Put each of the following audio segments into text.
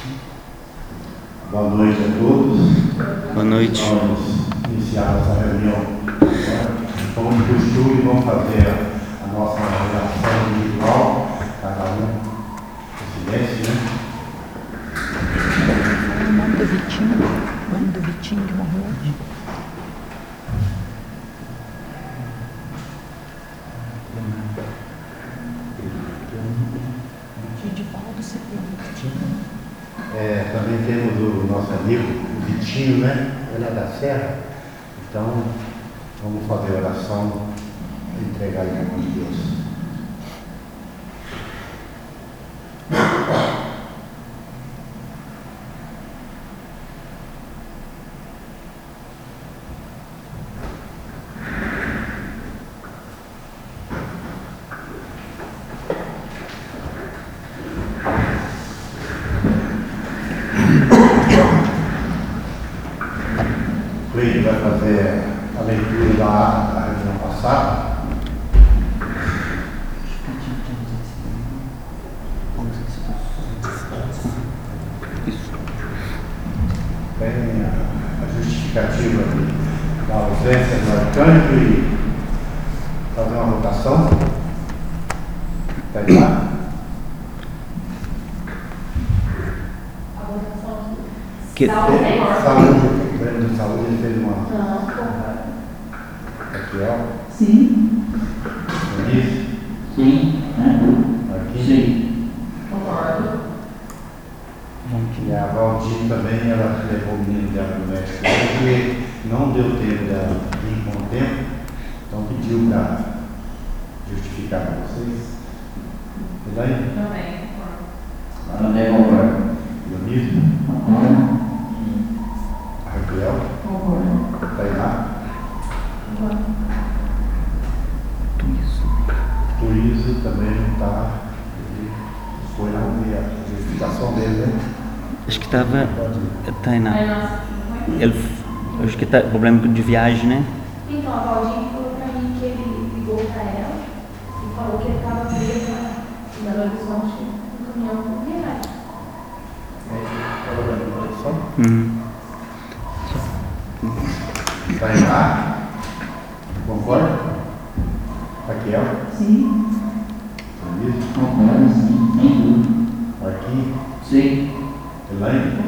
Boa noite a todos. Boa noite. Vamos iniciar nossa reunião. Como de costume, vamos fazer a nossa oração individual, cada um em silêncio, né? O nome do Vitinho que morreu hoje. Edivaldo Cepelo. Também temos o nosso amigo, o Vitinho, né? Ele é da Serra. Então, vamos fazer a oração e entregar ele na mão de Deus. Cleide vai fazer a leitura da reunião passada. Tem a justificativa da ausência do arcanjo e fazer uma votação. Tem lá? Saúde, o prêmio de saúde, ele fez uma. Aqui, ó. Sim. Denise? Sim. Aqui? Sim. E a Valdir também, ela levou o menino dela no médico hoje e não deu tempo dela vir com o tempo, então pediu para justificar para vocês. Tudo aí? Também concordo. Dionísio? Concordo. Raquel? Concordo. Tainá? Tuíso. Tuíso também não está. Foi na a justificação dele, né? Acho que estava. Pode ir. Tainá. Acho que tá problema de viagem, né? Então, a Valdinha falou pra mim que ele ligou pra ela e falou que ele estava preso em Belo Horizonte no caminhão com viagem. Tainá? Concorda? Raquel? Sim. Dionísio? Concordo, sim. Sem dúvida. Marquinhos? Sim. Elaine?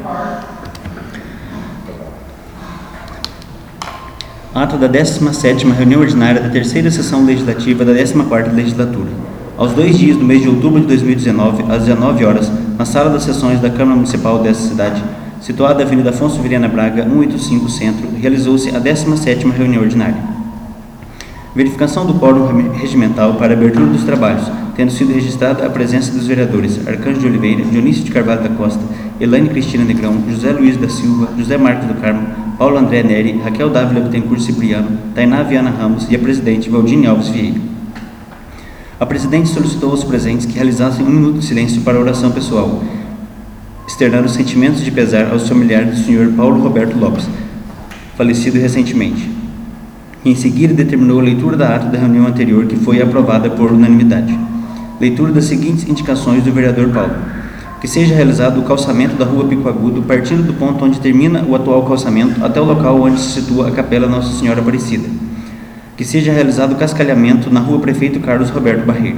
Ato da 17ª reunião ordinária da terceira sessão legislativa da 14ª legislatura. Aos 2 dias do mês de outubro de 2019, às 19 horas, na sala das sessões da Câmara Municipal dessa cidade, situada na Avenida Afonso Vilhena Braga, 185 Centro, realizou-se a 17ª reunião ordinária. Verificação do quórum regimental para a abertura dos trabalhos, tendo sido registrada a presença dos vereadores Arcanjo de Oliveira, Dionísio de Carvalho da Costa, Elaine Cristina Negrão, José Luiz da Silva, José Marcos do Carmo, Paulo André Neri, Raquel Dávila Bittencourt Cipriano, Tainá Viana Ramos e a presidente Valdine Alves Vieira. A presidente solicitou aos presentes que realizassem 1 minuto de silêncio para a oração pessoal, externando sentimentos de pesar aos familiares do senhor Paulo Roberto Lopes, falecido recentemente. Em seguida, determinou a leitura da ata da reunião anterior, que foi aprovada por unanimidade. Leitura das seguintes indicações do vereador Paulo: que seja realizado o calçamento da rua Pico Agudo, partindo do ponto onde termina o atual calçamento até o local onde se situa a Capela Nossa Senhora Aparecida. Que seja realizado o cascalhamento na rua Prefeito Carlos Roberto Barreiro.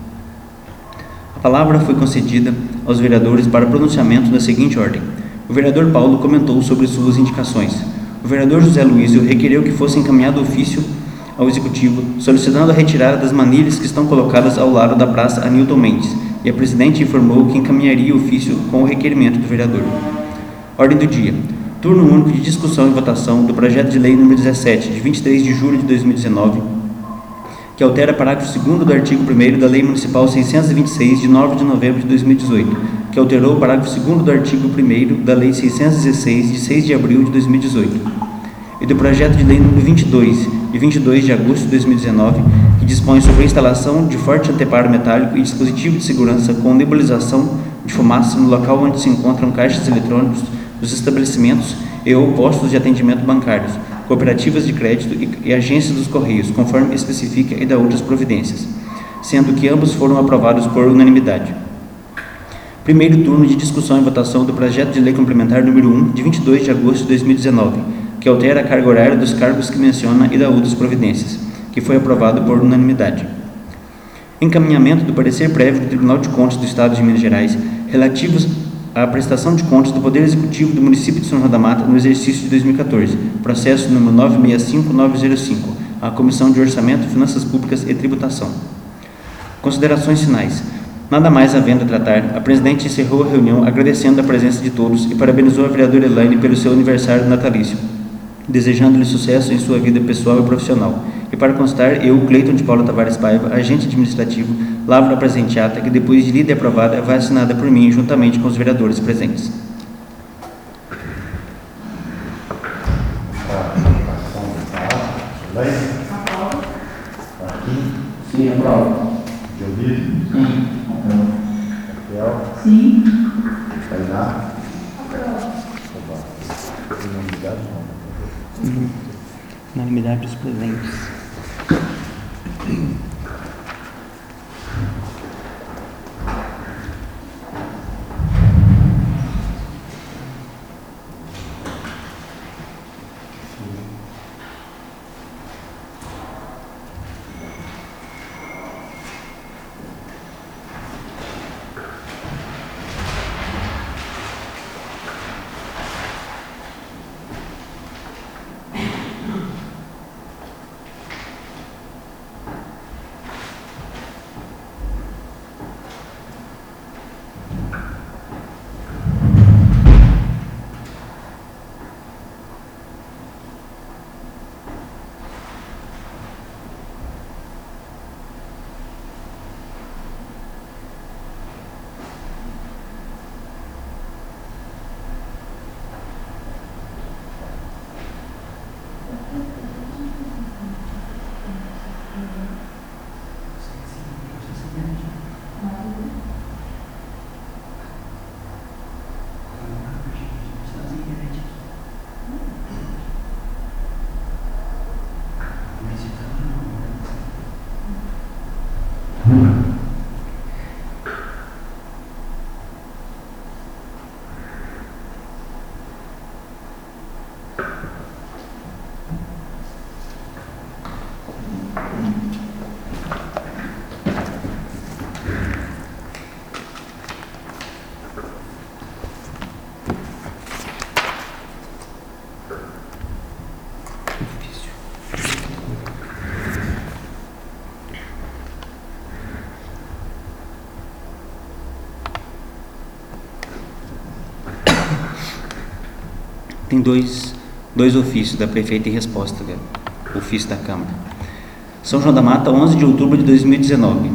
A palavra foi concedida aos vereadores para pronunciamento na seguinte ordem. O vereador Paulo comentou sobre suas indicações. O vereador José Luizio requereu que fosse encaminhado ofício ao Executivo, solicitando a retirada das manilhas que estão colocadas ao lado da Praça Anilton Mendes, e a presidente informou que encaminharia o ofício com o requerimento do vereador. Ordem do dia. Turno único de discussão e votação do projeto de lei número 17, de 23 de julho de 2019, que altera parágrafo 2º do artigo 1º da Lei Municipal 626, de 9 de novembro de 2018, que alterou o parágrafo 2º do artigo 1º da Lei 616, de 6 de abril de 2018, e do projeto de lei número 22, de 22 de agosto de 2019, que dispõe sobre a instalação de forte anteparo metálico e dispositivo de segurança com nebulização de fumaça no local onde se encontram caixas eletrônicos dos estabelecimentos e ou postos de atendimento bancários, cooperativas de crédito e agências dos Correios, conforme especifica, e da outras providências, sendo que ambos foram aprovados por unanimidade. Primeiro turno de discussão e votação do projeto de lei complementar número 1, de 22 de agosto de 2019, que altera a carga horária dos cargos que menciona e da outras providências, que foi aprovado por unanimidade. Encaminhamento do parecer prévio do Tribunal de Contas do Estado de Minas Gerais relativos à prestação de contas do Poder Executivo do município de São João da Mata no exercício de 2014, processo número 965905, à Comissão de Orçamento, Finanças Públicas e Tributação. Considerações finais. Nada mais havendo a tratar, a presidente encerrou a reunião agradecendo a presença de todos e parabenizou a vereadora Elaine pelo seu aniversário natalício, desejando-lhe sucesso em sua vida pessoal e profissional. E para constar, eu, Cleiton de Paula Tavares Paiva, agente administrativo, lavro a presente ata, que depois de lida e aprovada, vai assinada por mim juntamente com os vereadores presentes. Aprovo. Sim, aprovo. Dionísio? Sim, aprovo. Raquel? Sim. Tainá? Aprovo. Unanimidade não. Unanimidade dos presentes. Tem dois ofícios da prefeita em resposta, o ofício da Câmara. São João da Mata, 11 de outubro de 2019.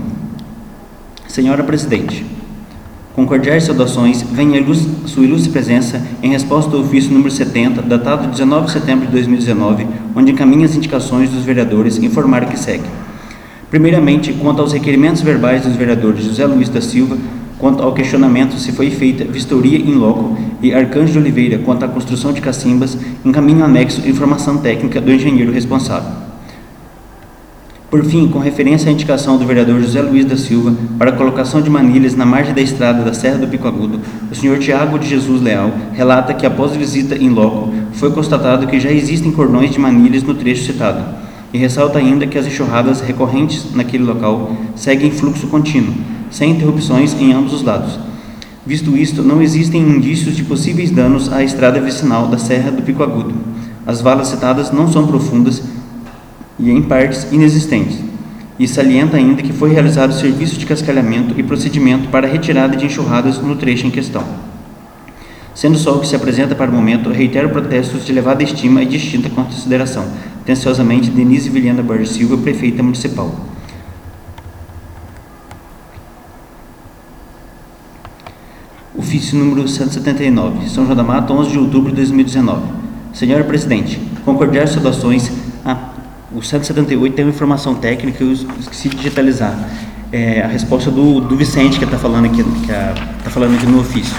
Senhora Presidente, com cordiais saudações, venha sua ilustre presença em resposta ao ofício número 70, datado de 19 de setembro de 2019, onde encaminha as indicações dos vereadores, informar o que segue. Primeiramente, quanto aos requerimentos verbais dos vereadores José Luiz da Silva, quanto ao questionamento se foi feita vistoria in loco, e Arcanjo de Oliveira quanto à construção de cacimbas, encaminho anexo informação técnica do engenheiro responsável. Por fim, com referência à indicação do vereador José Luiz da Silva para a colocação de manilhas na margem da estrada da Serra do Pico Agudo, o senhor Tiago de Jesus Leal relata que após visita in loco foi constatado que já existem cordões de manilhas no trecho citado, e ressalta ainda que as enxurradas recorrentes naquele local seguem fluxo contínuo, sem interrupções em ambos os lados. Visto isto, não existem indícios de possíveis danos à estrada vicinal da Serra do Pico Agudo. As valas citadas não são profundas e em partes inexistentes, e salienta ainda que foi realizado serviço de cascalhamento e procedimento para a retirada de enxurradas no trecho em questão. Sendo só o que se apresenta para o momento, reitero protestos de elevada estima e distinta consideração. Atenciosamente, Denise Vilhena Borges Silva, Prefeita Municipal. Ofício número 179, São João da Mata, 11 de outubro de 2019. Senhora Presidente, com cordiais saudações. O 178 tem uma informação técnica que eu esqueci de digitalizar. A resposta do Vicente, que está falando aqui, no ofício.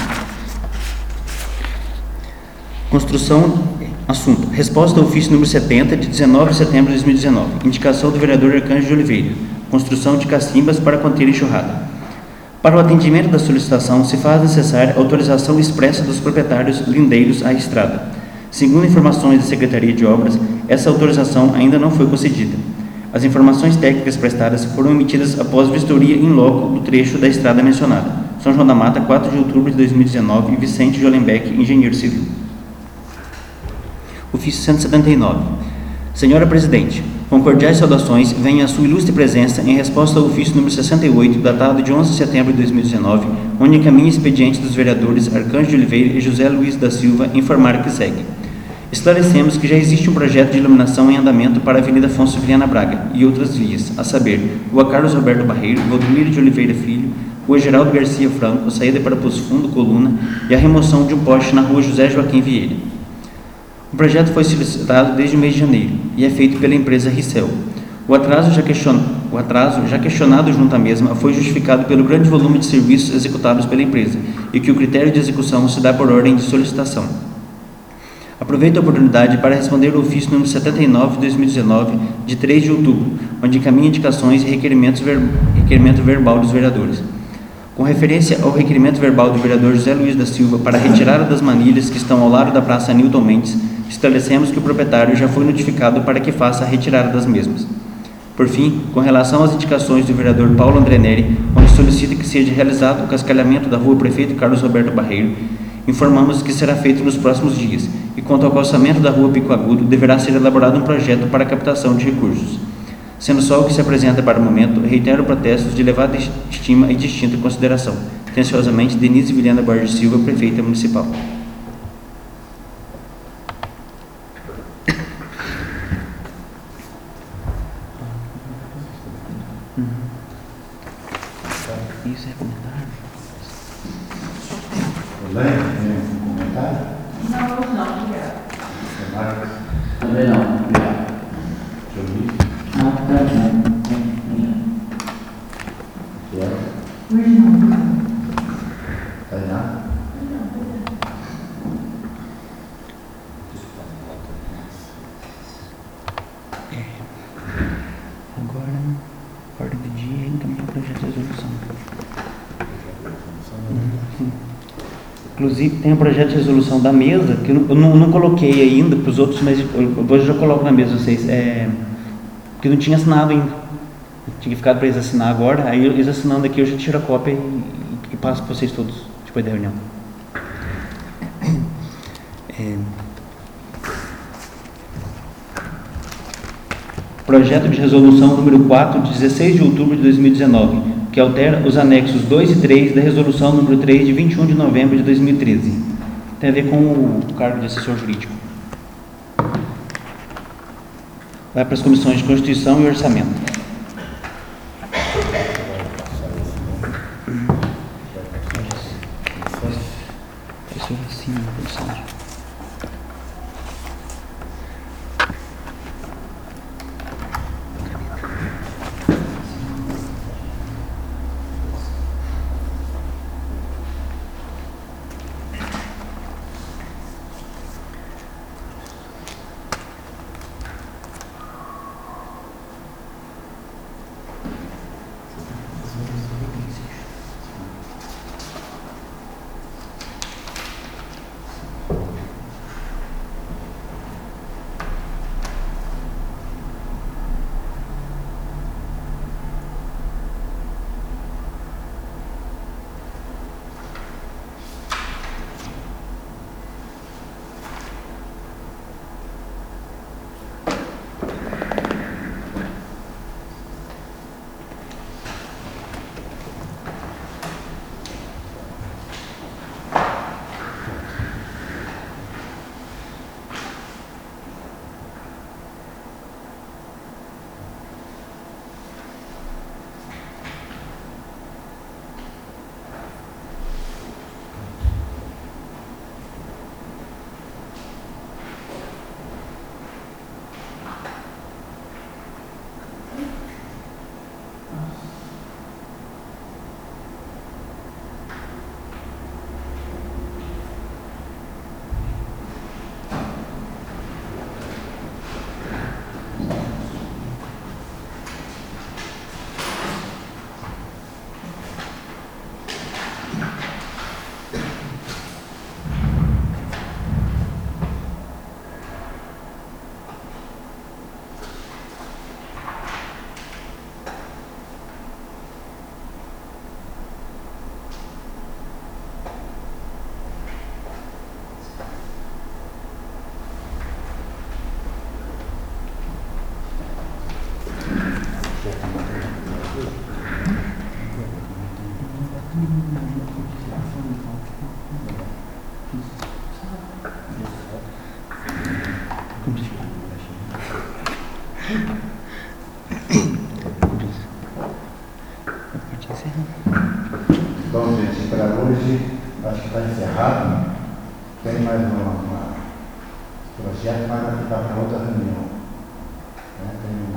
Construção, assunto. Resposta ao ofício número 70, de 19 de setembro de 2019. Indicação do vereador Arcanjo de Oliveira. Construção de cacimbas para conter enxurrada. Para o atendimento da solicitação, se faz necessária autorização expressa dos proprietários lindeiros à estrada. Segundo informações da Secretaria de Obras, essa autorização ainda não foi concedida. As informações técnicas prestadas foram emitidas após vistoria in loco do trecho da estrada mencionada. São João da Mata, 4 de outubro de 2019, e Vicente Jolenbeck, engenheiro civil. Ofício 179. Senhora Presidente, com cordiais saudações, venho à sua ilustre presença em resposta ao ofício número 68, datado de 11 de setembro de 2019, onde encaminha expediente dos vereadores Arcanjo de Oliveira e José Luiz da Silva informar que segue. Esclarecemos que já existe um projeto de iluminação em andamento para a Avenida Afonso Viana Braga e outras vias, a saber, Rua Carlos Roberto Barreiro, Valdomiro de Oliveira Filho, Rua Geraldo Garcia Franco, saída para Poço Fundo, Coluna, e a remoção de um poste na Rua José Joaquim Vieira. O projeto foi solicitado desde o mês de janeiro e é feito pela empresa Ricel. O atraso já questionado junto à mesma foi justificado pelo grande volume de serviços executados pela empresa e que o critério de execução se dá por ordem de solicitação. Aproveito a oportunidade para responder o ofício número 79 de 2019, de 3 de outubro, onde encaminha indicações e requerimento verbal dos vereadores. Com referência ao requerimento verbal do vereador José Luiz da Silva para a retirada das manilhas que estão ao lado da Praça Newton Mendes, esclarecemos que o proprietário já foi notificado para que faça a retirada das mesmas. Por fim, com relação às indicações do vereador Paulo André Neri, onde solicita que seja realizado o cascalhamento da Rua Prefeito Carlos Roberto Barreiro, informamos que será feito nos próximos dias, e quanto ao calçamento da Rua Pico Agudo, deverá ser elaborado um projeto para a captação de recursos. Sendo só o que se apresenta para o momento, reitero protestos de elevada estima e distinta consideração. Atenciosamente, Denise Vilhena Borges Silva, Prefeita Municipal. Isso é comentário? Olé, tem um comentário? Não, obrigada. Marcos? Também não. Obrigado. João Não, também. Tainá? Agora, ordem do dia, encaminhar o projeto de resolução. Inclusive, tem um projeto de resolução da mesa, que eu não coloquei ainda para os outros, mas depois eu já coloco na mesa vocês. Que não tinha assinado ainda. Tinha ficado para eles assinar agora, aí eles assinando aqui eu já tiro a cópia e passo para vocês todos, depois da reunião. Projeto de resolução número 4, de 16 de outubro de 2019, que altera os anexos 2 e 3 da resolução número 3, de 21 de novembro de 2013. Tem a ver com o cargo de assessor jurídico. Vai para as comissões de Constituição e Orçamento. Bom, gente, para hoje acho que está encerrado. Tem mais um projeto, mas vai ficar para outra reunião. Tem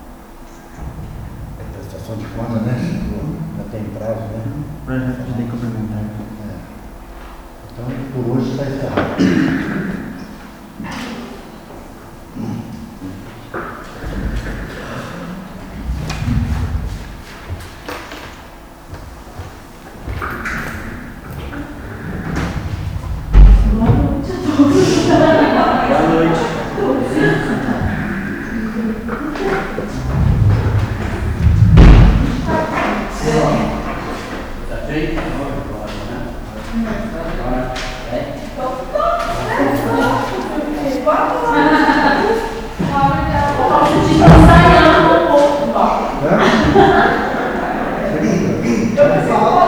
prestação de conta, né? Já tem prazo, né? Projeto de lei complementar. Então, por hoje está encerrado. Boa noite. Tá feito? Agora, né? É?